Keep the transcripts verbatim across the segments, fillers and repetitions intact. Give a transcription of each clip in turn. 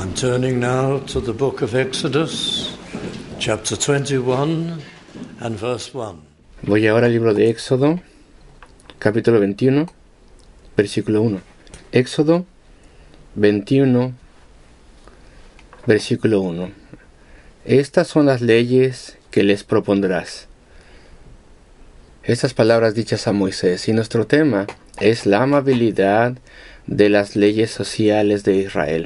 I'm turning now to the book of Exodus, chapter twenty-one and verse one. Voy ahora al libro de Éxodo, capítulo veintiuno, versículo uno. Éxodo veintiuno, versículo uno. Estas son las leyes que les propondrás. Estas palabras dichas a Moisés, y nuestro tema es la amabilidad de las leyes sociales de Israel.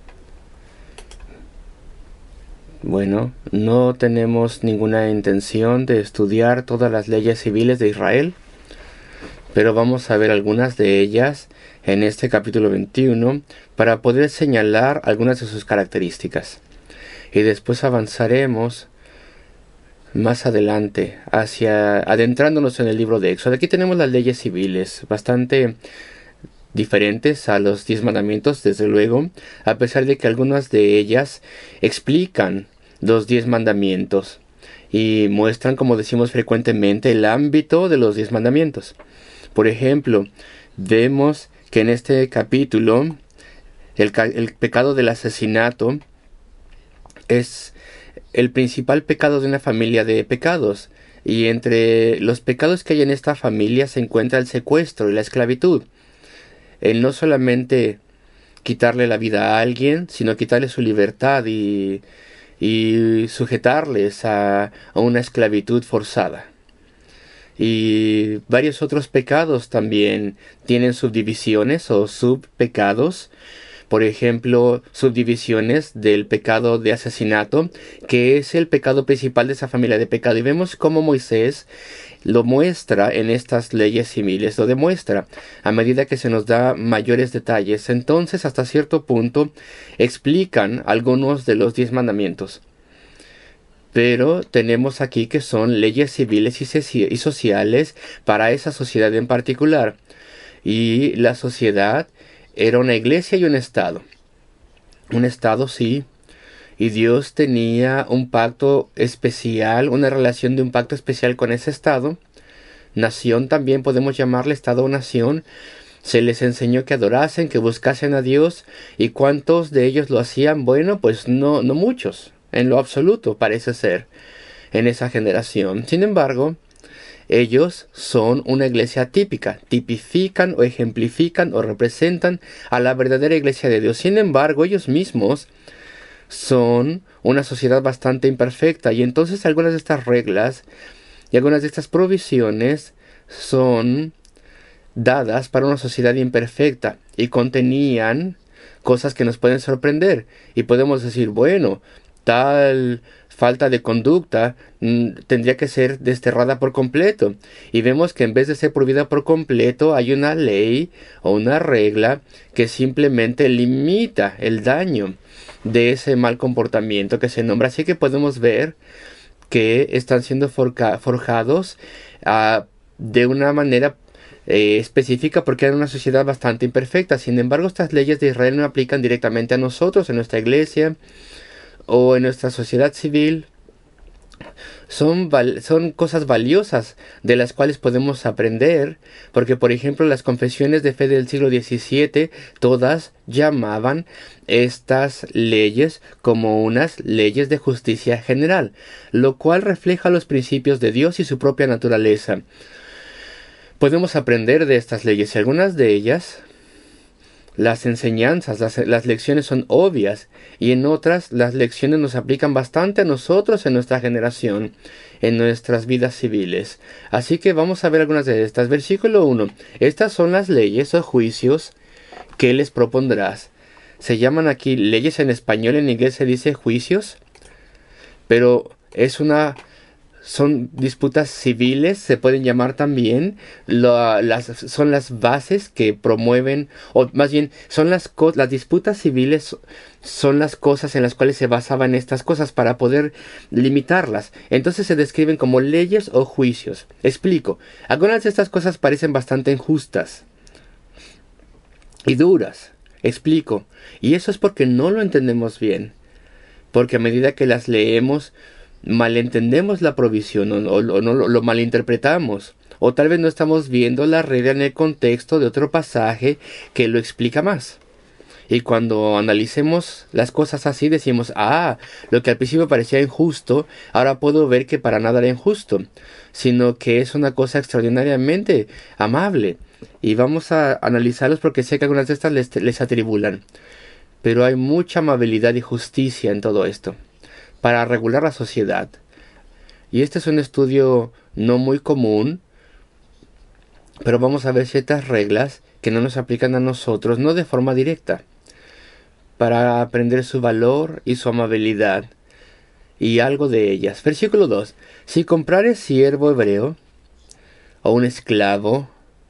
Bueno, no tenemos ninguna intención de estudiar todas las leyes civiles de Israel, pero vamos a ver algunas de ellas en este capítulo veintiuno para poder señalar algunas de sus características. Y después avanzaremos más adelante, hacia adentrándonos en el libro de Éxodo. Aquí tenemos las leyes civiles, bastante diferentes a los diez mandamientos, desde luego, a pesar de que algunas de ellas explican los diez mandamientos y muestran, como decimos frecuentemente, el ámbito de los diez mandamientos. Por ejemplo, vemos que en este capítulo el, el pecado del asesinato es el principal pecado de una familia de pecados, y entre los pecados que hay en esta familia se encuentra el secuestro y la esclavitud. El no solamente quitarle la vida a alguien, sino quitarle su libertad y, y sujetarles a, a una esclavitud forzada. Y varios otros pecados también tienen subdivisiones o subpecados. Por ejemplo, subdivisiones del pecado de asesinato, que es el pecado principal de esa familia de pecado. Y vemos cómo Moisés lo muestra en estas leyes civiles, lo demuestra a medida que se nos da mayores detalles. Entonces, hasta cierto punto, explican algunos de los diez mandamientos. Pero tenemos aquí que son leyes civiles y sociales para esa sociedad en particular. Y la sociedad era una iglesia y un estado. Un estado, sí. Y Dios tenía un pacto especial, una relación de un pacto especial con ese estado. Nación también podemos llamarle estado o nación. Se les enseñó que adorasen, que buscasen a Dios. ¿Y cuántos de ellos lo hacían? Bueno, pues no, no muchos. En lo absoluto, parece ser, en esa generación. Sin embargo, ellos son una iglesia típica, tipifican o ejemplifican o representan a la verdadera iglesia de Dios. Sin embargo, ellos mismos son una sociedad bastante imperfecta, y entonces algunas de estas reglas y algunas de estas provisiones son dadas para una sociedad imperfecta y contenían cosas que nos pueden sorprender. Y podemos decir, bueno, tal falta de conducta mm, tendría que ser desterrada por completo. Y vemos que en vez de ser prohibida por completo, hay una ley o una regla que simplemente limita el daño de ese mal comportamiento que se nombra. Así que podemos ver que están siendo forca- forjados uh, de una manera eh, específica, porque era una sociedad bastante imperfecta. Sin embargo, estas leyes de Israel no aplican directamente a nosotros, en nuestra iglesia o en nuestra sociedad civil. Son, val- son cosas valiosas de las cuales podemos aprender, porque por ejemplo las confesiones de fe del siglo diecisiete todas llamaban estas leyes como unas leyes de justicia general, lo cual refleja los principios de Dios y su propia naturaleza. Podemos aprender de estas leyes, y algunas de ellas, las enseñanzas, las, las lecciones son obvias, y en otras las lecciones nos aplican bastante a nosotros en nuestra generación, en nuestras vidas civiles. Así que vamos a ver algunas de estas. Versículo uno. Estas son las leyes o juicios que les propondrás. Se llaman aquí leyes en español, en inglés se dice juicios, pero es una... son disputas civiles, se pueden llamar también. Lo, las, son las bases que promueven, o más bien, son las, co- las disputas civiles son las cosas en las cuales se basaban estas cosas para poder limitarlas. Entonces se describen como leyes o juicios. Explico. Algunas de estas cosas parecen bastante injustas y duras. Explico. Y eso es porque no lo entendemos bien. Porque a medida que las leemos, malentendemos la provisión o, o, o no lo, lo malinterpretamos, o tal vez no estamos viendo la regla en el contexto de otro pasaje que lo explica más. Y cuando analicemos las cosas así decimos, ah, lo que al principio parecía injusto, ahora puedo ver que para nada era injusto, sino que es una cosa extraordinariamente amable. Y vamos a analizarlos porque sé que algunas de estas les, les atribulan. Pero hay mucha amabilidad y justicia en todo esto, para regular la sociedad. Y este es un estudio no muy común, pero vamos a ver ciertas reglas que no nos aplican a nosotros, no de forma directa, para aprender su valor y su amabilidad, y algo de ellas. Versículo dos. Si comprares siervo hebreo, o un esclavo,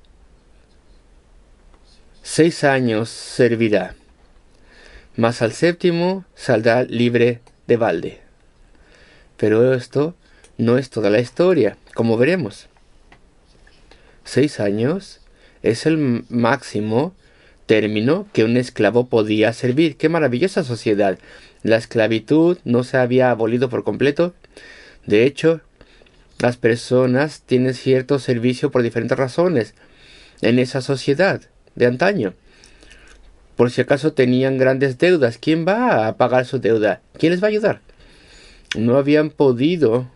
seis años servirá, mas al séptimo saldrá libre de balde. Pero esto no es toda la historia, como veremos. Seis años es el máximo término que un esclavo podía servir. ¡Qué maravillosa sociedad! La esclavitud no se había abolido por completo. De hecho, las personas tienen cierto servicio por diferentes razones en esa sociedad de antaño. Por si acaso tenían grandes deudas, ¿quién va a pagar su deuda? ¿Quién les va a ayudar? No habían podido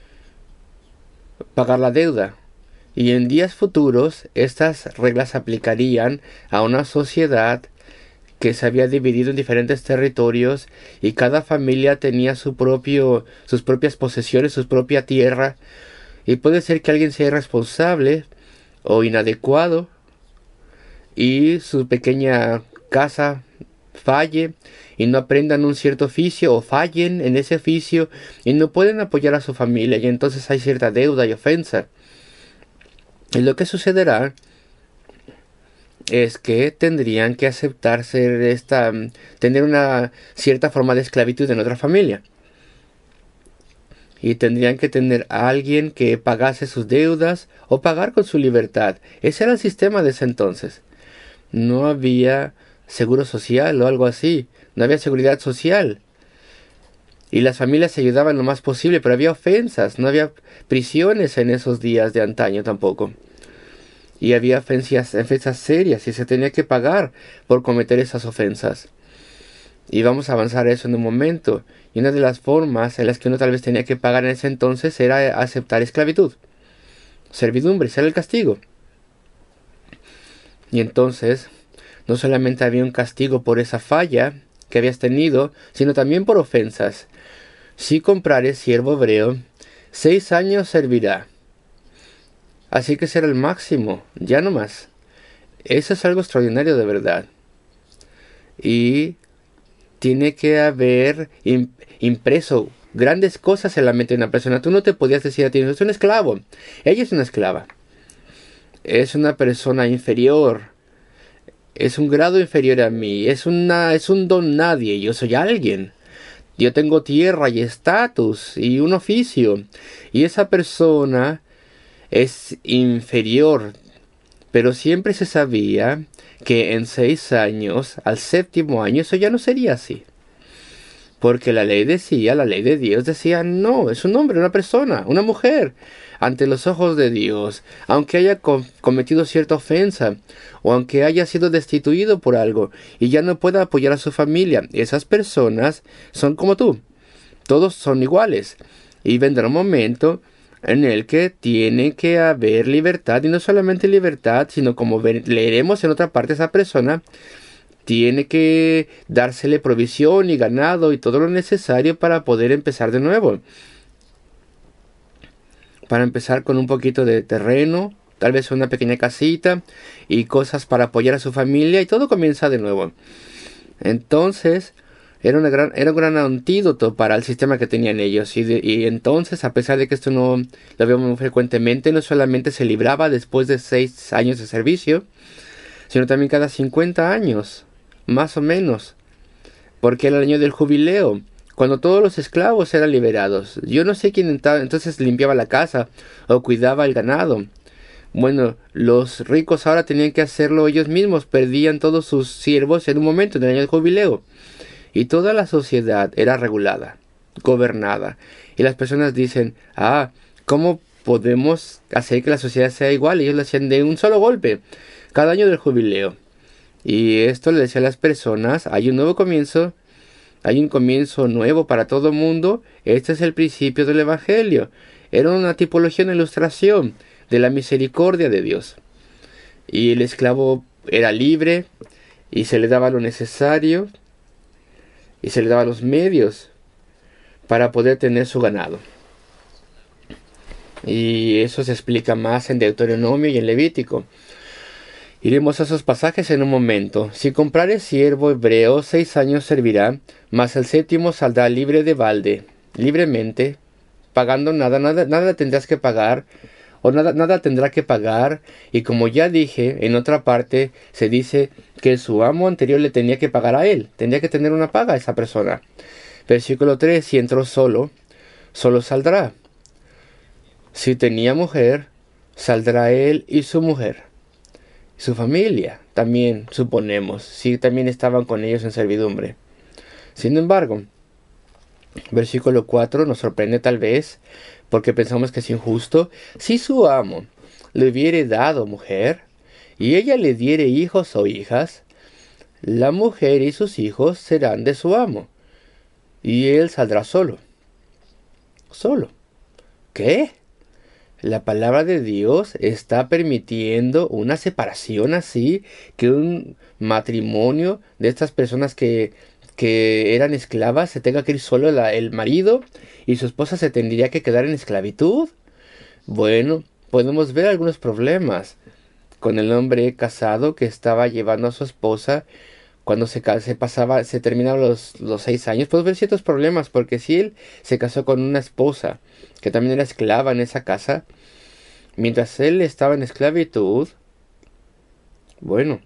pagar la deuda. Y en días futuros, estas reglas se aplicarían a una sociedad que se había dividido en diferentes territorios y cada familia tenía su propio, sus propias posesiones, su propia tierra. Y puede ser que alguien sea irresponsable o inadecuado y su pequeña casa falle y no aprendan un cierto oficio o fallen en ese oficio y no pueden apoyar a su familia y entonces hay cierta deuda y ofensa. Y lo que sucederá es que tendrían que aceptar ser esta, tener una cierta forma de esclavitud en otra familia. Y tendrían que tener a alguien que pagase sus deudas o pagar con su libertad. Ese era el sistema de ese entonces. No había seguro social o algo así. No había seguridad social. Y las familias se ayudaban lo más posible, pero había ofensas. No había prisiones en esos días de antaño tampoco. Y había ofensas, ofensas serias y se tenía que pagar por cometer esas ofensas. Y vamos a avanzar a eso en un momento. Y una de las formas en las que uno tal vez tenía que pagar en ese entonces era aceptar esclavitud. Servidumbre, ese era el castigo. Y entonces, no solamente había un castigo por esa falla que habías tenido, sino también por ofensas. Si comprares siervo hebreo, seis años servirá. Así que será el máximo, ya no más. Eso es algo extraordinario de verdad. Y tiene que haber impreso grandes cosas en la mente de una persona. Tú no te podías decir a ti, es un esclavo. Ella es una esclava. Es una persona inferior. Es un grado inferior a mí. Es una, es un don nadie. Yo soy alguien. Yo tengo tierra y estatus y un oficio. Y esa persona es inferior. Pero siempre se sabía que en seis años, al séptimo año, eso ya no sería así. Porque la ley decía, la ley de Dios decía, no, es un hombre, una persona, una mujer, ante los ojos de Dios, aunque haya com- cometido cierta ofensa, o aunque haya sido destituido por algo, y ya no pueda apoyar a su familia, esas personas son como tú, todos son iguales, y vendrá un momento en el que tiene que haber libertad, y no solamente libertad, sino como ver, leeremos en otra parte, esa persona tiene que dársele provisión y ganado y todo lo necesario para poder empezar de nuevo. Para empezar con un poquito de terreno, tal vez una pequeña casita y cosas para apoyar a su familia y todo comienza de nuevo. Entonces, era, una gran, era un gran antídoto para el sistema que tenían ellos. Y, de, y entonces, a pesar de que esto no lo vemos muy frecuentemente, no solamente se libraba después de seis años de servicio, sino también cada cincuenta años. Más o menos, porque era el año del jubileo, cuando todos los esclavos eran liberados. Yo no sé quién entonces limpiaba la casa o cuidaba el ganado. Bueno, los ricos ahora tenían que hacerlo ellos mismos, perdían todos sus siervos en un momento, en el año del jubileo. Y toda la sociedad era regulada, gobernada. Y las personas dicen, ah, ¿cómo podemos hacer que la sociedad sea igual? Ellos lo hacían de un solo golpe, cada año del jubileo. Y esto le decía a las personas, hay un nuevo comienzo, hay un comienzo nuevo para todo el mundo. Este es el principio del Evangelio. Era una tipología, una ilustración de la misericordia de Dios. Y el esclavo era libre y se le daba lo necesario y se le daba los medios para poder tener su ganado. Y eso se explica más en Deuteronomio y en Levítico. Iremos a esos pasajes en un momento. Si comprare siervo hebreo, seis años servirá, mas el séptimo saldrá libre de balde, libremente, pagando nada, nada, nada tendrás que pagar, o nada, nada tendrá que pagar. Y como ya dije, en otra parte se dice que su amo anterior le tenía que pagar a él, tendría que tener una paga a esa persona. Versículo tres, si entró solo, solo saldrá. Si tenía mujer, saldrá él y su mujer. Su familia, también suponemos, si también estaban con ellos en servidumbre. Sin embargo, versículo cuatro nos sorprende tal vez, porque pensamos que es injusto. Si su amo le hubiere dado mujer, y ella le diere hijos o hijas, la mujer y sus hijos serán de su amo, y él saldrá solo. Solo. ¿Qué? La palabra de Dios está permitiendo una separación así, que un matrimonio de estas personas que, que eran esclavas se tenga que ir solo la, el marido y su esposa se tendría que quedar en esclavitud. Bueno, podemos ver algunos problemas con el hombre casado que estaba llevando a su esposa cuando se, se pasaba, se terminaban los, los seis años. Podemos ver ciertos problemas porque si él se casó con una esposa que también era esclava en esa casa, mientras él estaba en esclavitud, bueno,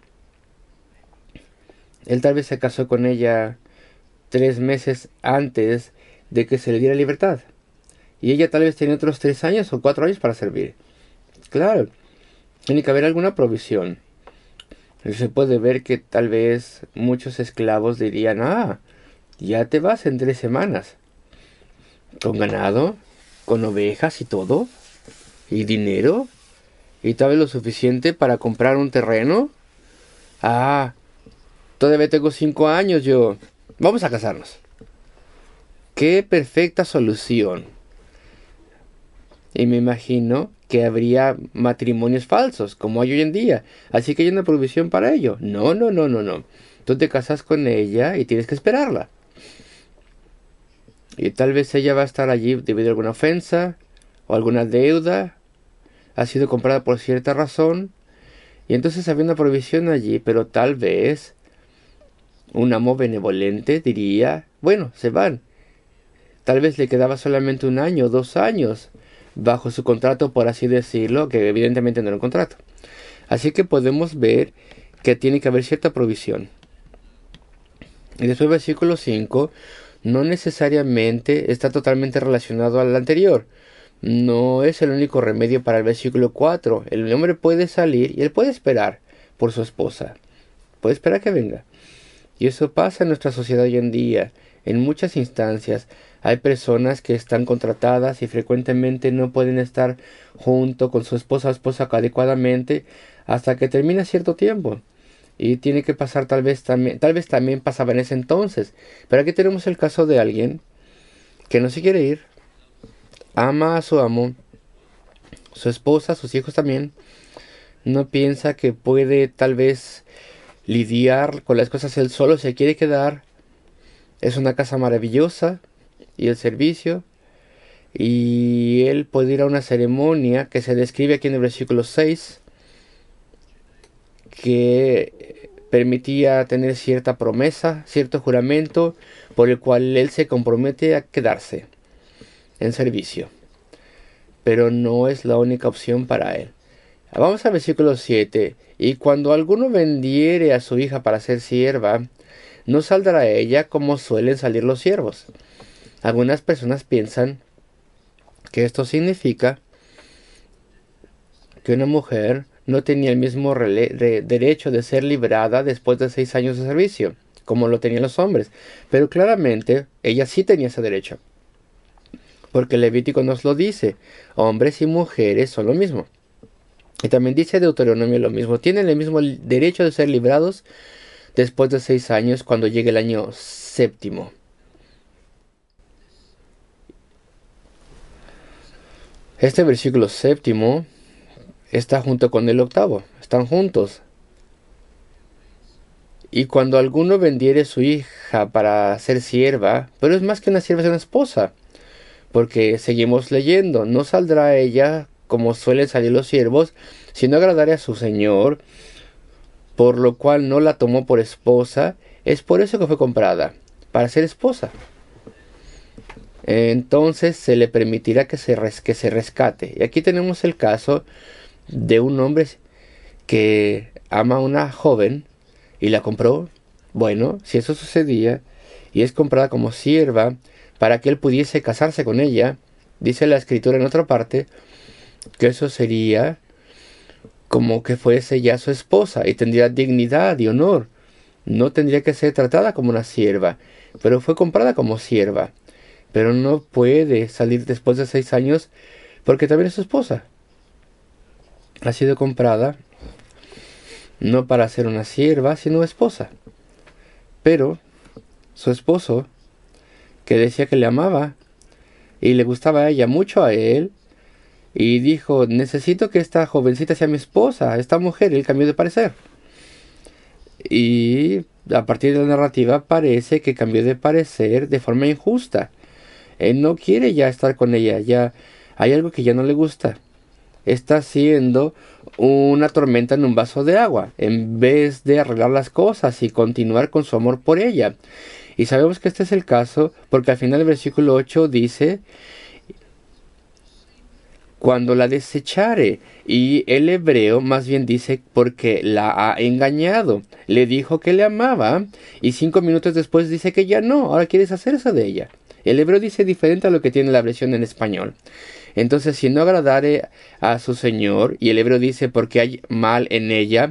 él tal vez se casó con ella tres meses antes de que se le diera libertad. Y ella tal vez tenía otros tres años o cuatro años para servir. Claro, tiene que haber alguna provisión. Se puede ver que tal vez muchos esclavos dirían, ah, ya te vas en tres semanas. Con ganado, con ovejas y todo, y dinero, y tal vez lo suficiente para comprar un terreno. Ah, todavía tengo cinco años yo. Vamos a casarnos. Qué perfecta solución. Y me imagino que habría matrimonios falsos, como hay hoy en día. Así que hay una provisión para ello. No, no, no, no, no. Tú te casas con ella y tienes que esperarla. Y tal vez ella va a estar allí debido a alguna ofensa o alguna deuda. Ha sido comprada por cierta razón. Y entonces había una provisión allí, pero tal vez un amo benevolente diría, bueno, se van. Tal vez le quedaba solamente un año, dos años bajo su contrato, por así decirlo, que evidentemente no era un contrato. Así que podemos ver que tiene que haber cierta provisión. Y después versículo cinco no necesariamente está totalmente relacionado al anterior. No es el único remedio para el versículo cuatro. El hombre puede salir y él puede esperar por su esposa. Puede esperar que venga. Y eso pasa en nuestra sociedad hoy en día. En muchas instancias hay personas que están contratadas y frecuentemente no pueden estar junto con su esposa o esposa adecuadamente hasta que termina cierto tiempo. Y tiene que pasar tal vez también, tal vez también pasaba en ese entonces. Pero aquí tenemos el caso de alguien que no se quiere ir, ama a su amo, su esposa, sus hijos también, no piensa que puede tal vez lidiar con las cosas él solo, se quiere quedar. Es una casa maravillosa y el servicio, y él puede ir a una ceremonia que se describe aquí en el versículo seis, que permitía tener cierta promesa, cierto juramento, por el cual él se compromete a quedarse en servicio. Pero no es la única opción para él. Vamos al versículo siete. Y cuando alguno vendiere a su hija para ser sierva, no saldrá ella como suelen salir los siervos. Algunas personas piensan que esto significa que una mujer no tenía el mismo de derecho de ser librada después de seis años de servicio, como lo tenían los hombres. Pero claramente ella sí tenía ese derecho, porque Levítico nos lo dice, hombres y mujeres son lo mismo. Y también dice Deuteronomio lo mismo. Tienen el mismo derecho de ser librados después de seis años cuando llegue el año séptimo. Este versículo séptimo está junto con el octavo. Están juntos. Y cuando alguno vendiere su hija para ser sierva, pero es más que una sierva, es una esposa. Porque seguimos leyendo, no saldrá ella como suelen salir los siervos, sino agradare a su señor, por lo cual no la tomó por esposa, es por eso que fue comprada, para ser esposa. Entonces se le permitirá que se, res, que se rescate. Y aquí tenemos el caso de un hombre que ama a una joven y la compró. Bueno, si eso sucedía y es comprada como sierva para que él pudiese casarse con ella, dice la escritura en otra parte que eso sería como que fuese ya su esposa y tendría dignidad y honor. No tendría que ser tratada como una sierva, pero fue comprada como sierva. Pero no puede salir después de seis años porque también es su esposa. Ha sido comprada no para ser una sierva, sino esposa. Pero su esposo, que decía que le amaba y le gustaba a ella mucho a él, y dijo, necesito que esta jovencita sea mi esposa, esta mujer, y él cambió de parecer. Y a partir de la narrativa parece que cambió de parecer de forma injusta. Él no quiere ya estar con ella, ya hay algo que ya no le gusta. Está haciendo una tormenta en un vaso de agua, en vez de arreglar las cosas y continuar con su amor por ella. Y sabemos que este es el caso, porque al final del versículo ocho dice, cuando la desechare, y el hebreo más bien dice porque la ha engañado. Le dijo que le amaba, y cinco minutos después dice que ya no, ahora quiere deshacerse de ella. El hebreo dice diferente a lo que tiene la versión en español. Entonces, si no agradare a su señor, y el hebreo dice porque hay mal en ella,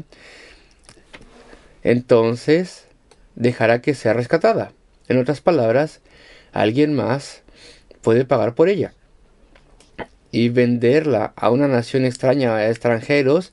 entonces dejará que sea rescatada. En otras palabras, alguien más puede pagar por ella. Y venderla a una nación extraña, a extranjeros,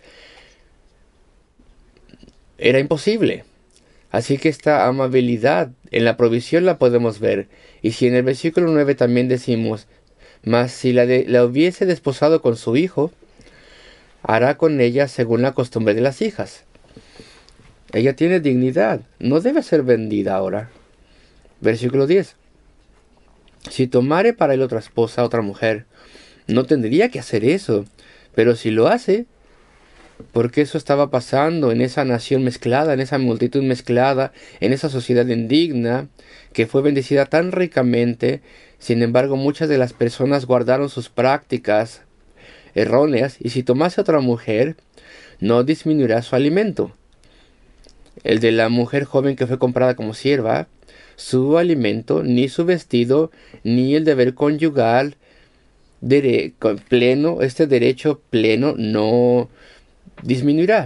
era imposible. Así que esta amabilidad en la provisión la podemos ver. Y si en el versículo nueve también decimos, mas si la, de, la hubiese desposado con su hijo, hará con ella según la costumbre de las hijas. Ella tiene dignidad, no debe ser vendida ahora. Versículo diez. Si tomare para él otra esposa, otra mujer, no tendría que hacer eso, pero si lo hace, porque eso estaba pasando en esa nación mezclada, en esa multitud mezclada, en esa sociedad indigna, que fue bendecida tan ricamente. Sin embargo, muchas de las personas guardaron sus prácticas erróneas, y si tomase otra mujer, no disminuirá su alimento. El de la mujer joven que fue comprada como sierva, su alimento, ni su vestido, ni el deber conyugal dere- pleno, este derecho pleno no disminuirá.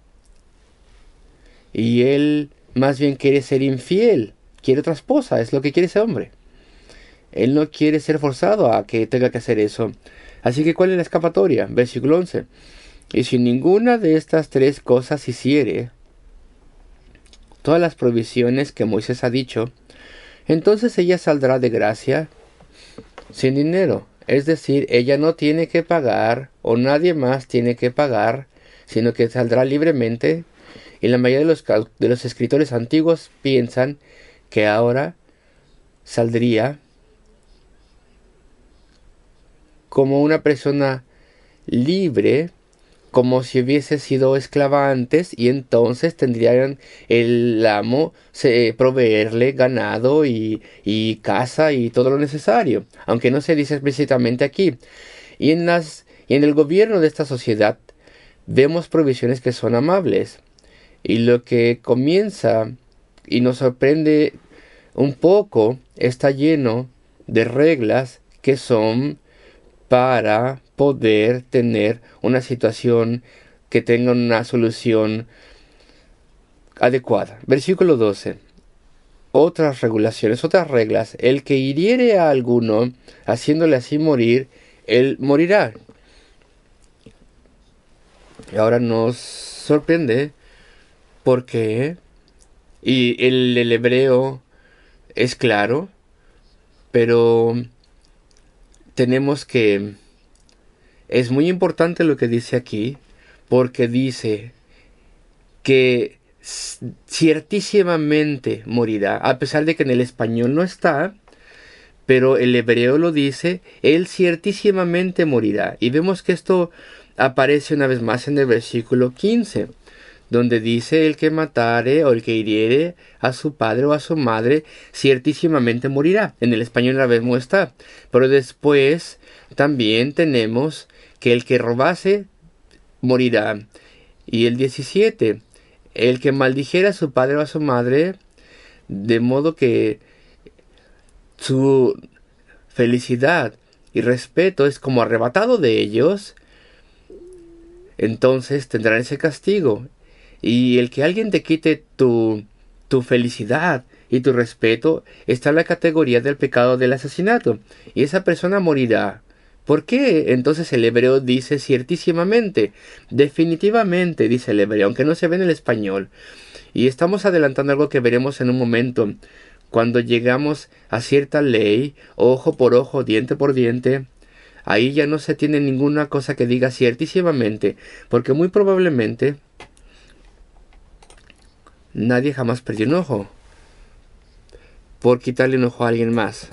Y él más bien quiere ser infiel, quiere otra esposa, es lo que quiere ese hombre. Él no quiere ser forzado a que tenga que hacer eso. Así que, ¿cuál es la escapatoria? Versículo once. Y si ninguna de estas tres cosas hiciere todas las provisiones que Moisés ha dicho, entonces ella saldrá de gracia sin dinero. Es decir, ella no tiene que pagar, o nadie más tiene que pagar, sino que saldrá libremente. Y la mayoría de los, de los escritores antiguos piensan que ahora saldría como una persona libre, como si hubiese sido esclava antes, y entonces tendrían el amo se, proveerle ganado y, y casa y todo lo necesario, aunque no se dice explícitamente aquí. Y en, las, y en el gobierno de esta sociedad vemos provisiones que son amables, y lo que comienza y nos sorprende un poco está lleno de reglas que son para poder tener una situación que tenga una solución adecuada. Versículo doce. Otras regulaciones, otras reglas. El que hiriere a alguno, haciéndole así morir, él morirá. Ahora nos sorprende porque, y el, el hebreo es claro, pero tenemos que, es muy importante lo que dice aquí, porque dice que ciertísimamente morirá, a pesar de que en el español no está, pero el hebreo lo dice, él ciertísimamente morirá. Y vemos que esto aparece una vez más en el versículo quince, donde dice: el que matare o el que hiriere a su padre o a su madre, ciertísimamente morirá. En el español la vez no está, pero después también tenemos que el que robase morirá. Y el diecisiete, el que maldijera a su padre o a su madre, de modo que su felicidad y respeto es como arrebatado de ellos, entonces tendrán ese castigo. Y el que alguien te quite tu, tu felicidad y tu respeto está en la categoría del pecado del asesinato, y esa persona morirá. ¿Por qué? Entonces el hebreo dice ciertísimamente, definitivamente, dice el hebreo, aunque no se ve en el español. Y estamos adelantando algo que veremos en un momento. Cuando llegamos a cierta ley, ojo por ojo, diente por diente, ahí ya no se tiene ninguna cosa que diga ciertísimamente, porque muy probablemente nadie jamás perdió un ojo por quitarle un ojo a alguien más.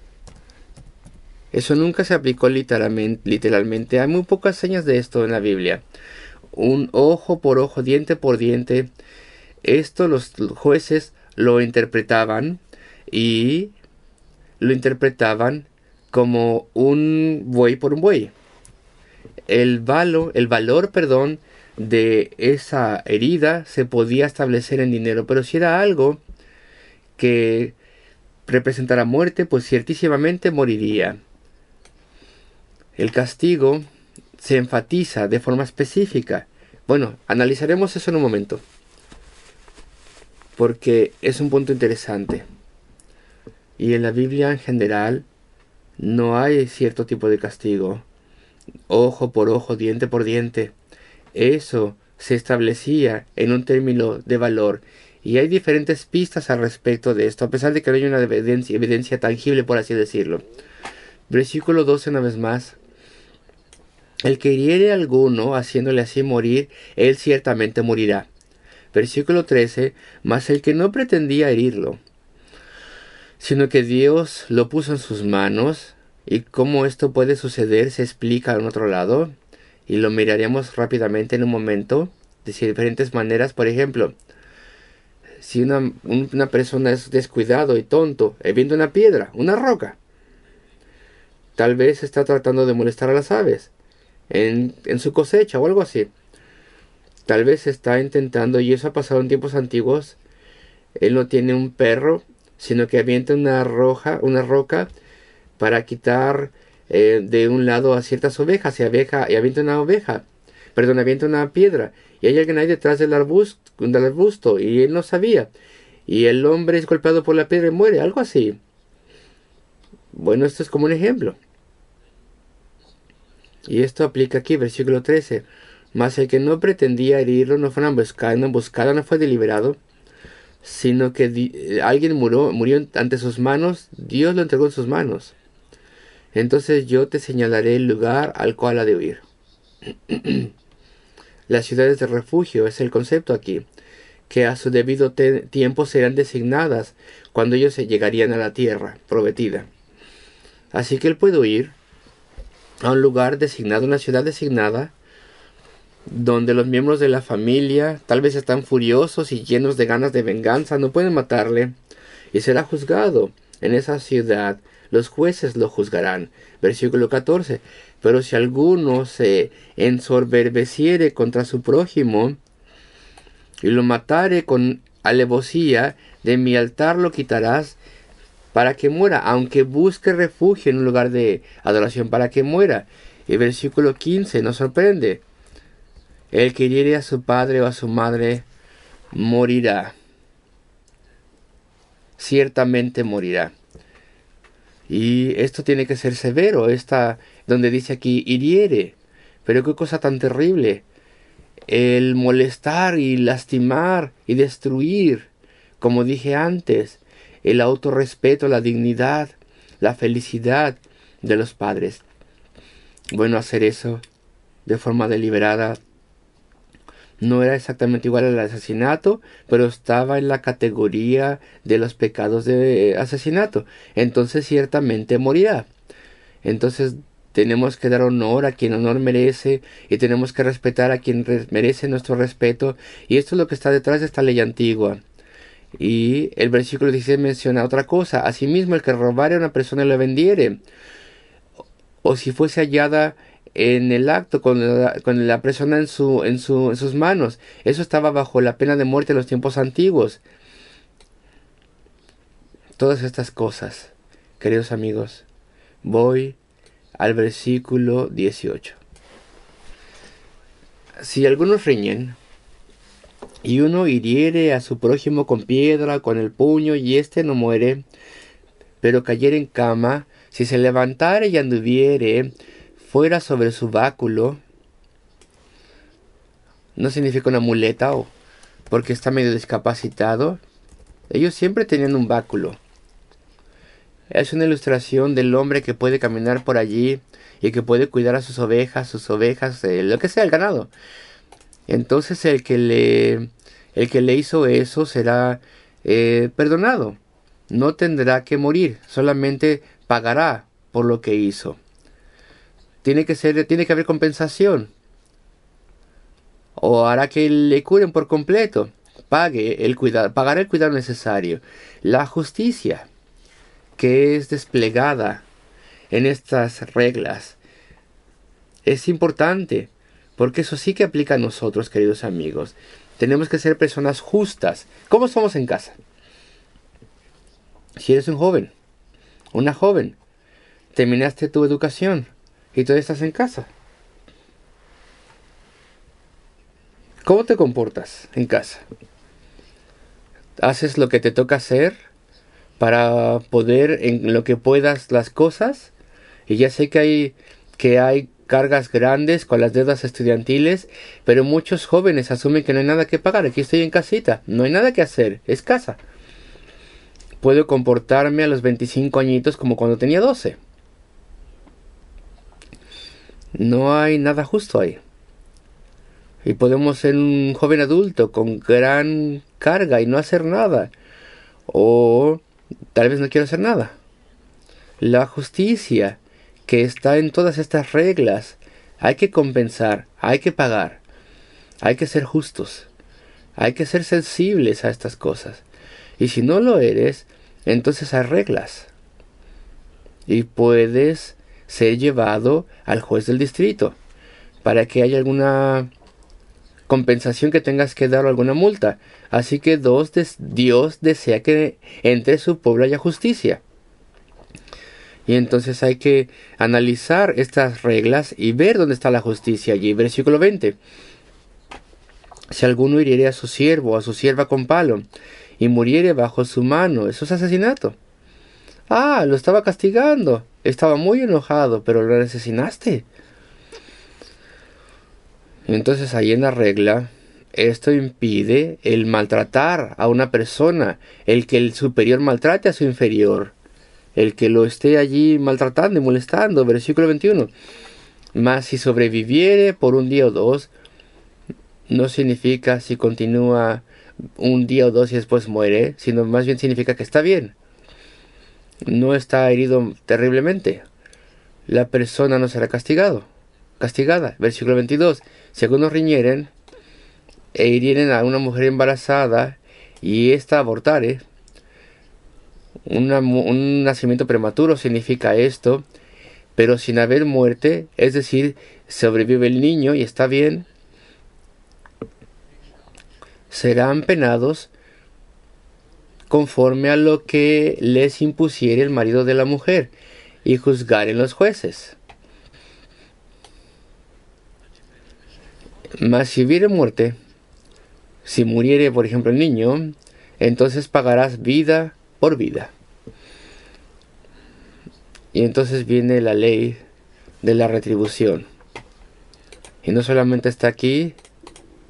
Eso nunca se aplicó literalmente, literalmente. Hay muy pocas señas de esto en la Biblia. Un ojo por ojo, diente por diente. Esto los jueces lo interpretaban y lo interpretaban como un buey por un buey. El valor, el valor, perdón, de esa herida se podía establecer en dinero, pero si era algo que representara muerte, pues ciertísimamente moriría. El castigo se enfatiza de forma específica. Bueno, analizaremos eso en un momento, porque es un punto interesante. Y en la Biblia en general no hay cierto tipo de castigo. Ojo por ojo, diente por diente. Eso se establecía en un término de valor. Y hay diferentes pistas al respecto de esto, a pesar de que no hay una evidencia, evidencia tangible, por así decirlo. Versículo doce una vez más. El que hiriere a alguno, haciéndole así morir, él ciertamente morirá. Versículo trece. Mas el que no pretendía herirlo, sino que Dios lo puso en sus manos, y cómo esto puede suceder se explica en otro lado, y lo miraremos rápidamente en un momento, de diferentes maneras. Por ejemplo, si una, una persona es descuidado y tonto, eh, viendo una piedra, una roca, tal vez está tratando de molestar a las aves en, en su cosecha o algo así. Tal vez está intentando, y eso ha pasado en tiempos antiguos, él no tiene un perro, sino que avienta una roja, una roca para quitar eh, de un lado a ciertas ovejas, y, abeja, y avienta una oveja, perdón, avienta una piedra, y hay alguien ahí detrás del arbusto, del arbusto, y él no sabía, y el hombre es golpeado por la piedra y muere, algo así. Bueno, esto es como un ejemplo. Y esto aplica aquí, versículo trece. Mas el que no pretendía herirlo no fue una emboscada, una emboscada no fue deliberado, sino que di- alguien murió, murió ante sus manos, Dios lo entregó en sus manos. Entonces yo te señalaré el lugar al cual ha de huir. Las ciudades de refugio es el concepto aquí, que a su debido te- tiempo serán designadas cuando ellos se llegarían a la tierra prometida. Así que él puede huir a un lugar designado, una ciudad designada, donde los miembros de la familia tal vez están furiosos y llenos de ganas de venganza, no pueden matarle, y será juzgado en esa ciudad. Los jueces lo juzgarán. Versículo catorce. Pero si alguno se ensoberbeciere contra su prójimo y lo matare con alevosía, de mi altar lo quitarás para que muera, aunque busque refugio en un lugar de adoración, para que muera. Y versículo quince nos sorprende. El que hiriere a su padre o a su madre morirá. Ciertamente morirá. Y esto tiene que ser severo, esta, donde dice aquí hiriere. Pero qué cosa tan terrible. el molestar y lastimar y destruir, como dije antes, el autorrespeto, la dignidad, la felicidad de los padres. Bueno, hacer eso de forma deliberada no era exactamente igual al asesinato, pero estaba en la categoría de los pecados de asesinato. Entonces ciertamente morirá. Entonces tenemos que dar honor a quien honor merece y tenemos que respetar a quien merece nuestro respeto. Y esto es lo que está detrás de esta ley antigua. Y el versículo dieciséis menciona otra cosa. Asimismo, el que robare a una persona y la vendiere, o si fuese hallada en el acto con la, con la persona en, su, en, su, en sus manos, eso estaba bajo la pena de muerte en los tiempos antiguos. Todas estas cosas, queridos amigos, voy al versículo dieciocho. Si algunos riñen, y uno hiriere a su prójimo con piedra, con el puño, y éste no muere, pero cayere en cama, si se levantare y anduviere fuera sobre su báculo, no significa una muleta o porque está medio discapacitado. Ellos siempre tenían un báculo. Es una ilustración del hombre que puede caminar por allí y que puede cuidar a sus ovejas, sus ovejas, eh, lo que sea, el ganado. Entonces el que le, el que le hizo eso será eh, perdonado. No tendrá que morir, solamente pagará por lo que hizo. Tiene que ser, tiene que haber compensación. O hará que le curen por completo. Pague el cuidado, pagará el cuidado necesario. La justicia que es desplegada en estas reglas es importante, porque eso sí que aplica a nosotros, queridos amigos. Tenemos que ser personas justas. ¿Cómo somos en casa? Si eres un joven, una joven, terminaste tu educación y todavía estás en casa, ¿cómo te comportas en casa? ¿Haces lo que te toca hacer para poder en lo que puedas las cosas? Y ya sé que hay que hay cargas grandes con las deudas estudiantiles, pero muchos jóvenes asumen que no hay nada que pagar. Aquí estoy en casita, no hay nada que hacer, es casa. Puedo comportarme a los veinticinco añitos como cuando tenía doce. No hay nada justo ahí. Y podemos ser un joven adulto con gran carga y no hacer nada. O tal vez no quiero hacer nada. La justicia que está en todas estas reglas, hay que compensar, hay que pagar, hay que ser justos, hay que ser sensibles a estas cosas. Y si no lo eres, entonces hay reglas. Y puedes ser llevado al juez del distrito para que haya alguna compensación que tengas que dar o alguna multa. Así que dos, Dios desea que entre su pueblo haya justicia. Y entonces hay que analizar estas reglas y ver dónde está la justicia allí. Versículo veinte. Si alguno hiriere a su siervo o a su sierva con palo y muriere bajo su mano, eso es asesinato. Ah, lo estaba castigando. Estaba muy enojado, pero lo asesinaste. Entonces ahí en la regla, esto impide el maltratar a una persona, el que el superior maltrate a su inferior, el que lo esté allí maltratando y molestando. Versículo veintiuno. Mas si sobreviviere por un día o dos, no significa si continúa un día o dos y después muere, sino más bien significa que está bien. No está herido terriblemente. La persona no será castigado, castigada. Versículo veintidós. Si algunos riñeren e hirieren a una mujer embarazada y ésta abortare, una, un nacimiento prematuro significa esto, pero sin haber muerte, es decir, sobrevive el niño y está bien, serán penados conforme a lo que les impusiere el marido de la mujer y juzgaren los jueces. Mas si hubiere muerte, si muriere por ejemplo el niño, entonces pagarás vida por vida. Y entonces viene la ley de la retribución. Y no solamente está aquí,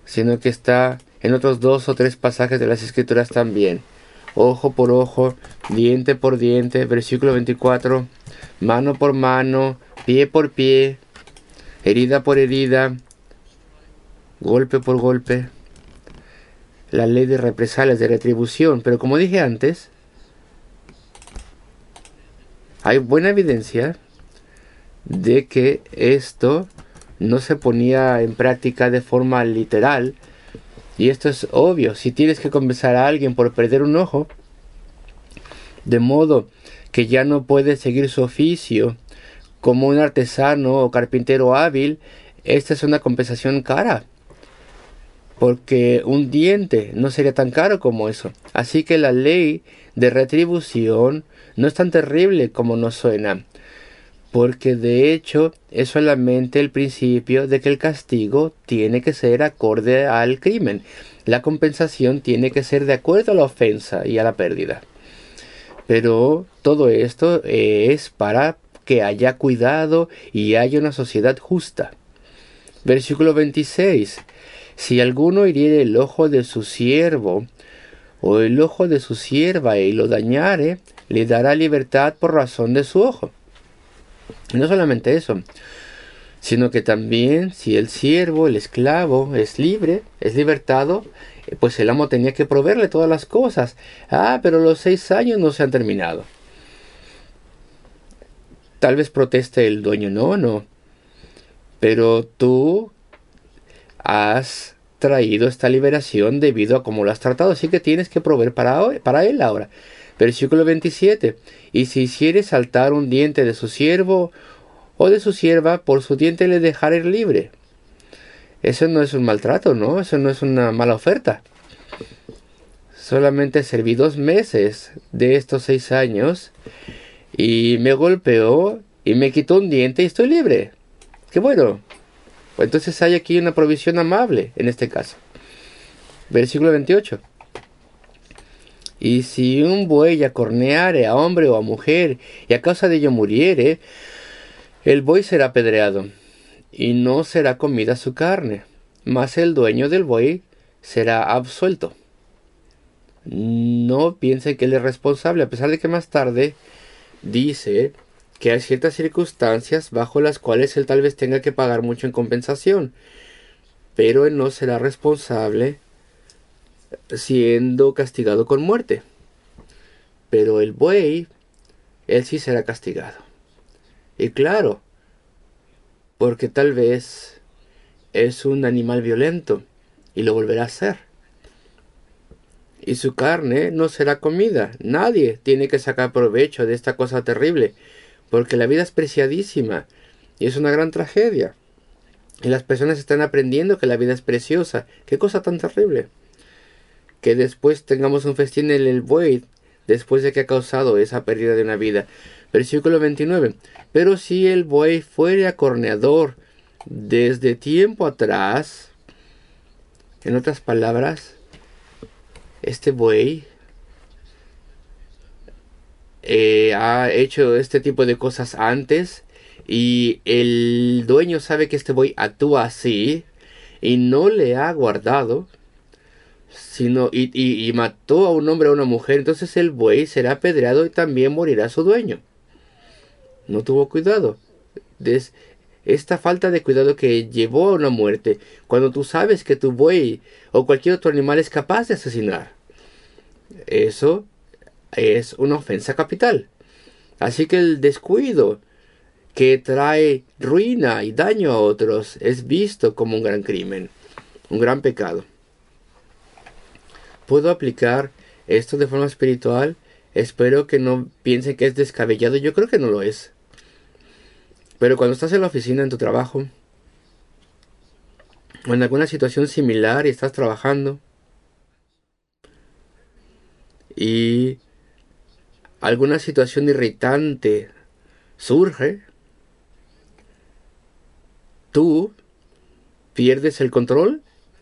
sino que está en otros dos o tres pasajes de las Escrituras también. Ojo por ojo, diente por diente, versículo veinticuatro, mano por mano, pie por pie, herida por herida, golpe por golpe. La ley de represalias, de retribución. Pero como dije antes, hay buena evidencia de que esto no se ponía en práctica de forma literal. Y esto es obvio. Si tienes que compensar a alguien por perder un ojo, de modo que ya no puede seguir su oficio como un artesano o carpintero hábil, esta es una compensación cara, porque un diente no sería tan caro como eso. Así que la ley de retribución no es tan terrible como nos suena, porque de hecho es solamente el principio de que el castigo tiene que ser acorde al crimen. La compensación tiene que ser de acuerdo a la ofensa y a la pérdida. Pero todo esto es para que haya cuidado y haya una sociedad justa. Versículo veintiséis. Si alguno hiriere el ojo de su siervo o el ojo de su sierva y lo dañare, le dará libertad por razón de su ojo. Y no solamente eso, sino que también si el siervo, el esclavo, es libre, es libertado, pues el amo tenía que proveerle todas las cosas. Ah, pero los seis años no se han terminado. Tal vez proteste el dueño, no, no. Pero tú has traído esta liberación debido a cómo lo has tratado, así que tienes que proveer para, para él ahora. Versículo veintisiete. Y si hiciere saltar un diente de su siervo o de su sierva, por su diente le dejaré libre. Eso no es un maltrato, ¿no? Eso no es una mala oferta. Solamente serví dos meses de estos seis años y me golpeó y me quitó un diente y estoy libre. ¡Qué bueno! Pues entonces hay aquí una provisión amable en este caso. Versículo veintiocho. Y si un buey acorneare a hombre o a mujer y a causa de ello muriere, el buey será apedreado y no será comida su carne, mas el dueño del buey será absuelto. No piense que él es responsable, a pesar de que más tarde dice que hay ciertas circunstancias bajo las cuales él tal vez tenga que pagar mucho en compensación, pero él no será responsable siendo castigado con muerte. Pero el buey, él sí será castigado. Y claro, porque tal vez es un animal violento y lo volverá a hacer. Y su carne no será comida. Nadie tiene que sacar provecho de esta cosa terrible, porque la vida es preciadísima y es una gran tragedia. Y las personas están aprendiendo que la vida es preciosa. ¡Qué cosa tan terrible! Que después tengamos un festín en el buey, después de que ha causado esa pérdida de una vida. Versículo veintinueve. Pero si el buey fuere acorneador desde tiempo atrás, en otras palabras, este buey eh, ha hecho este tipo de cosas antes y el dueño sabe que este buey actúa así y no le ha guardado, sino y, y, y mató a un hombre o a una mujer, entonces el buey será apedreado y también morirá su dueño. No tuvo cuidado. Des, esta falta de cuidado que llevó a una muerte, cuando tú sabes que tu buey o cualquier otro animal es capaz de asesinar, eso es una ofensa capital. Así que el descuido que trae ruina y daño a otros es visto como un gran crimen, un gran pecado. ¿Puedo aplicar esto de forma espiritual? Espero que no piensen que es descabellado. Yo creo que no lo es. Pero cuando estás en la oficina, en tu trabajo, o en alguna situación similar y estás trabajando, y alguna situación irritante surge, tú pierdes el control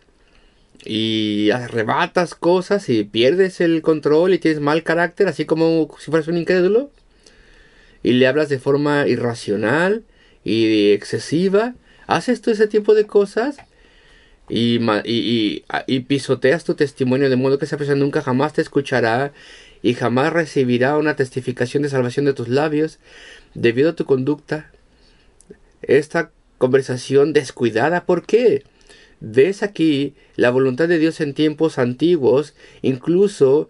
y arrebatas cosas y pierdes el control y tienes mal carácter, así como si fueras un incrédulo, y le hablas de forma irracional y excesiva. ¿Haces tú ese tipo de cosas? y, y, y, y pisoteas tu testimonio, de modo que esa persona nunca jamás te escuchará y jamás recibirá una testificación de salvación de tus labios, debido a tu conducta, esta conversación descuidada. ¿Por qué? ¿Ves aquí la voluntad de Dios en tiempos antiguos? Incluso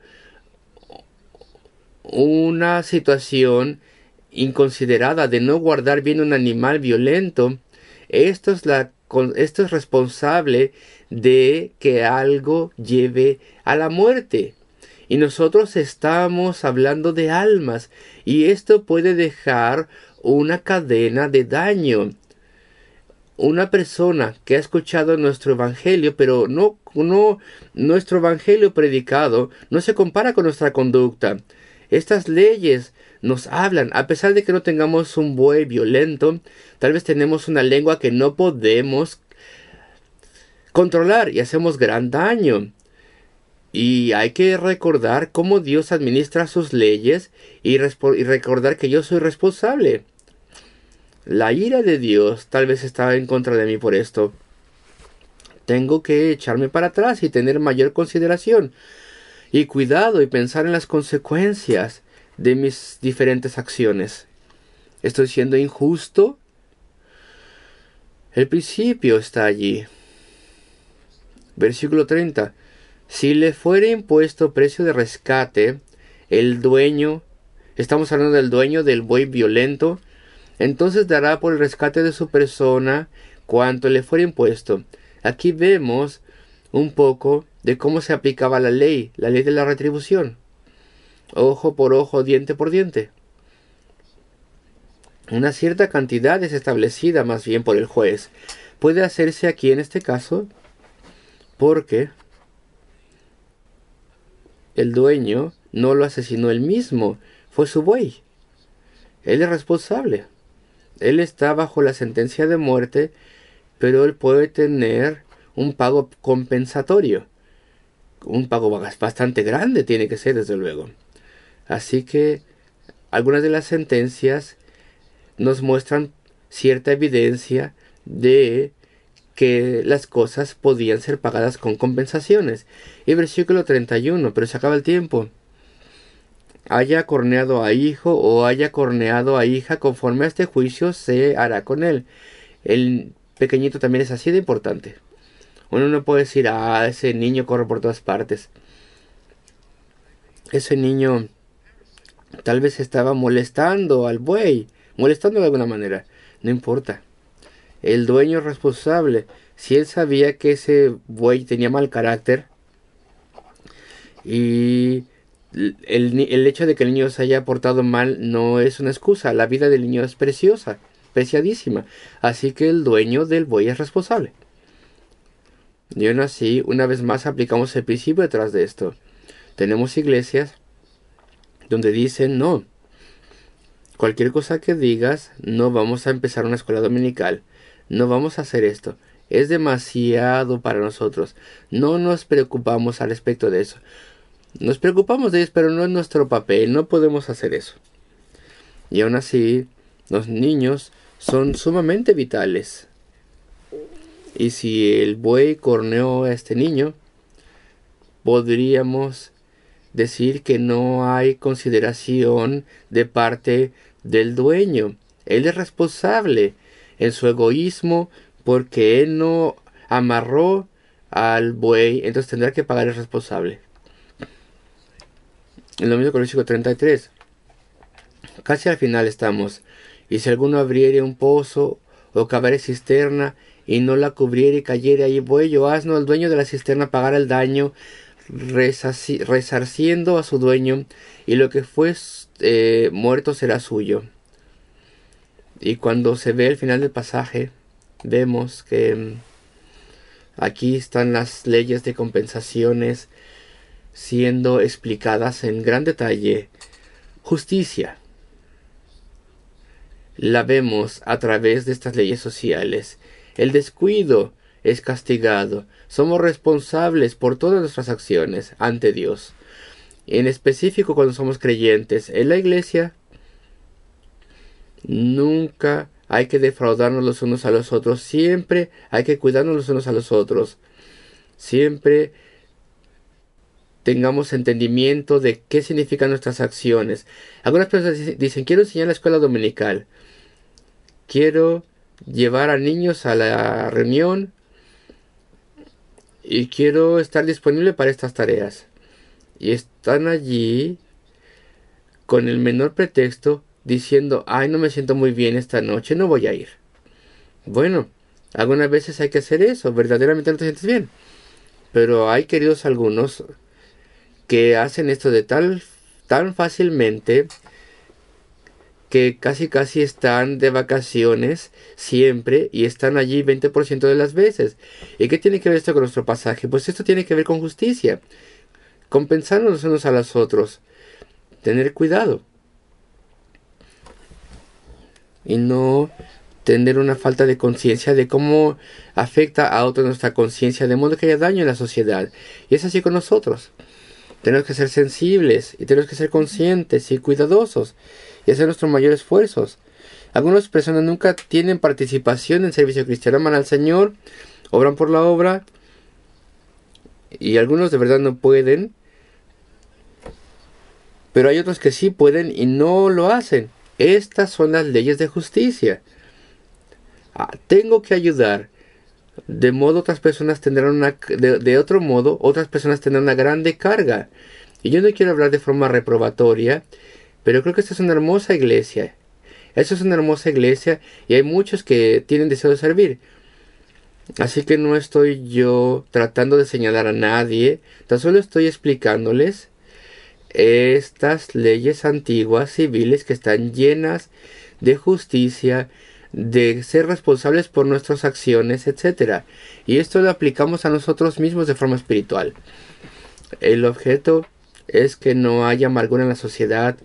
una situación inconsiderada de no guardar bien un animal violento. Esto es, la, esto es responsable de que algo lleve a la muerte. Y nosotros estamos hablando de almas, y esto puede dejar una cadena de daño. Una persona que ha escuchado nuestro evangelio, pero no, no nuestro evangelio predicado, no se compara con nuestra conducta. Estas leyes nos hablan, a pesar de que no tengamos un buey violento, tal vez tenemos una lengua que no podemos controlar y hacemos gran daño. Y hay que recordar cómo Dios administra sus leyes y, y recordar que yo soy responsable. La ira de Dios tal vez estaba en contra de mí por esto. Tengo que echarme para atrás y tener mayor consideración y cuidado y pensar en las consecuencias de mis diferentes acciones. ¿Estoy siendo injusto? El principio está allí. Versículo treinta. Si le fuere impuesto precio de rescate, el dueño, estamos hablando del dueño del buey violento, entonces dará por el rescate de su persona cuanto le fuere impuesto. Aquí vemos un poco de cómo se aplicaba la ley, la ley de la retribución. Ojo por ojo, diente por diente. Una cierta cantidad es establecida más bien por el juez. Puede hacerse aquí en este caso porque el dueño no lo asesinó él mismo, fue su buey. Él es responsable. Él está bajo la sentencia de muerte, pero él puede tener un pago compensatorio. Un pago bastante grande tiene que ser, desde luego. Así que algunas de las sentencias nos muestran cierta evidencia de que las cosas podían ser pagadas con compensaciones. Y versículo treinta y uno, pero se acaba el tiempo. Haya corneado a hijo o haya corneado a hija, conforme a este juicio se hará con él. El pequeñito también es así de importante. Uno no puede decir, ah, ese niño corre por todas partes. Ese niño tal vez estaba molestando al buey, molestando de alguna manera. No importa. El dueño responsable, si él sabía que ese buey tenía mal carácter, y el, el hecho de que el niño se haya portado mal no es una excusa. La vida del niño es preciosa, preciadísima. Así que el dueño del buey es responsable. Y aún así, una vez más aplicamos el principio detrás de esto. Tenemos iglesias donde dicen, no, cualquier cosa que digas, no vamos a empezar una escuela dominical. No vamos a hacer esto. Es demasiado para nosotros. No nos preocupamos al respecto de eso. Nos preocupamos de eso, pero no es nuestro papel. No podemos hacer eso. Y aún así, los niños son sumamente vitales. Y si el buey corneó a este niño, podríamos decir que no hay consideración de parte del dueño. Él es responsable en su egoísmo porque él no amarró al buey, entonces tendrá que pagar el responsable. En lo mismo con el versículo treinta y tres. Casi al final estamos. Y si alguno abriere un pozo o cavare cisterna y no la cubriere y cayere ahí buey o asno, el dueño de la cisterna pagará el daño, resarciendo a su dueño, y lo que fue eh, muerto será suyo. Y cuando se ve el final del pasaje, vemos que aquí están las leyes de compensaciones siendo explicadas en gran detalle. Justicia la vemos a través de estas leyes sociales. El descuido es castigado. Somos responsables por todas nuestras acciones ante Dios. En específico cuando somos creyentes en la iglesia, nunca hay que defraudarnos los unos a los otros. Siempre hay que cuidarnos los unos a los otros. Siempre tengamos entendimiento de qué significan nuestras acciones. Algunas personas dicen, quiero enseñar la escuela dominical. Quiero llevar a niños a la reunión y quiero estar disponible para estas tareas. Y están allí con el menor pretexto diciendo, ay, no me siento muy bien esta noche, no voy a ir. Bueno, algunas veces hay que hacer eso, verdaderamente no te sientes bien. Pero hay, queridos algunos, que hacen esto de tal, tan fácilmente que casi casi están de vacaciones siempre y están allí veinte por ciento de las veces. ¿Y qué tiene que ver esto con nuestro pasaje? Pues esto tiene que ver con justicia, compensarnos los unos a los otros, tener cuidado y no tener una falta de conciencia de cómo afecta a otros nuestra conciencia, de modo que haya daño en la sociedad. Y es así con nosotros. Tenemos que ser sensibles y tenemos que ser conscientes y cuidadosos y hacer nuestros mayores esfuerzos. Algunas personas nunca tienen participación en servicio cristiano, aman al Señor, obran por la obra y algunos de verdad no pueden, pero hay otros que sí pueden y no lo hacen. Estas son las leyes de justicia. Ah, tengo que ayudar. De modo otras personas tendrán una de, de otro modo otras personas tendrán una grande carga. Y yo no quiero hablar de forma reprobatoria, pero creo que esta es una hermosa iglesia. Esta es una hermosa iglesia y hay muchos que tienen deseo de servir. Así que no estoy yo tratando de señalar a nadie, tan solo estoy explicándoles estas leyes antiguas civiles que están llenas de justicia, de ser responsables por nuestras acciones, etcétera. Y esto lo aplicamos a nosotros mismos de forma espiritual. El objeto es que no haya amargura en la sociedad,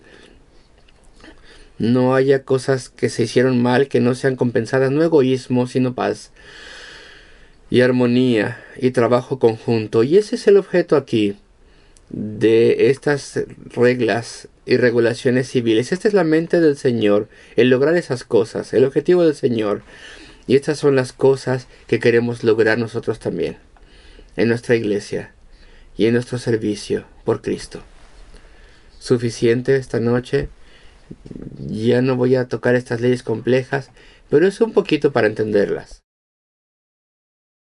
no haya cosas que se hicieron mal que no sean compensadas, no egoísmo, sino paz y armonía y trabajo conjunto. Y ese es el objeto aquí de estas reglas y regulaciones civiles. Esta es la mente del Señor, el lograr esas cosas, el objetivo del Señor. Y estas son las cosas que queremos lograr nosotros también en nuestra iglesia y en nuestro servicio por Cristo. Suficiente esta noche. Ya no voy a tocar estas leyes complejas, pero es un poquito para entenderlas.